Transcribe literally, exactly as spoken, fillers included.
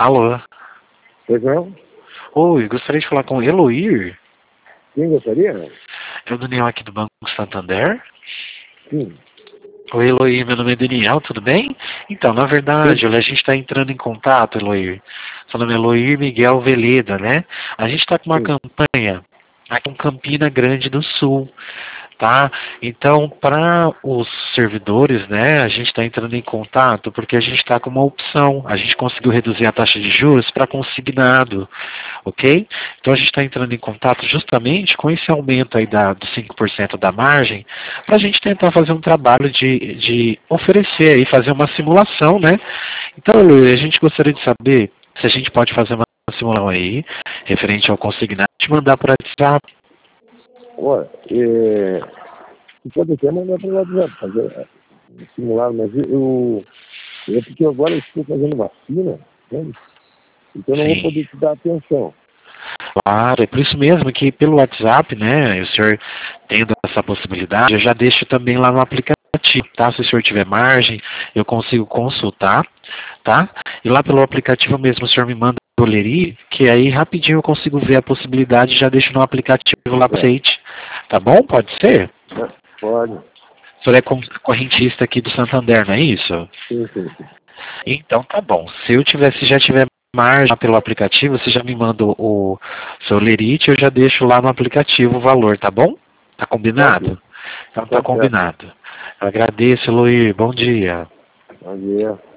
Alô? Pois não? Oi, gostaria de falar com o Eloir. Quem gostaria? É o Daniel aqui do Banco Santander. Sim. Oi, Eloir, meu nome é Daniel, tudo bem? Então, na verdade, olha, a gente está entrando em contato, Eloir. Seu nome é Eloir Miguel Veleda, né? A gente está com uma Sim. campanha aqui em Campina Grande do Sul, tá? Então, para os servidores, né, a gente está entrando em contato porque a gente está com uma opção. A gente conseguiu reduzir a taxa de juros para consignado, ok? Então, a gente está entrando em contato justamente com esse aumento aí da, dos cinco por cento da margem para a gente tentar fazer um trabalho de, de oferecer aí, fazer uma simulação, né? Então, Luiz, a gente gostaria de saber se a gente pode fazer uma simulação aí, referente ao consignado, te mandar por WhatsApp. Olha, é... se pode até mandar para o WhatsApp, fazer é, simular, mas eu... É porque agora eu estou fazendo vacina, entende? Então eu não vou Sim. poder te dar atenção. Claro, é por isso mesmo que pelo WhatsApp, né, o senhor tendo essa possibilidade, eu já deixo também lá no aplicativo, tá? Se o senhor tiver margem, eu consigo consultar, tá? E lá pelo aplicativo mesmo, o senhor me manda o bolerim, que aí rapidinho eu consigo ver a possibilidade e já deixo no aplicativo lá para É. vocês, tá bom? Pode ser? É, pode. O senhor é con- correntista aqui do Santander, não é isso? Sim, sim, sim. Então tá bom. Se eu tiver, se já tiver margem pelo aplicativo, você já me manda o seu lerite, eu já deixo lá no aplicativo o valor, tá bom? Tá Ok. combinado? Então tá Tá certo. combinado. Eu agradeço, Luí. Bom dia. Bom dia.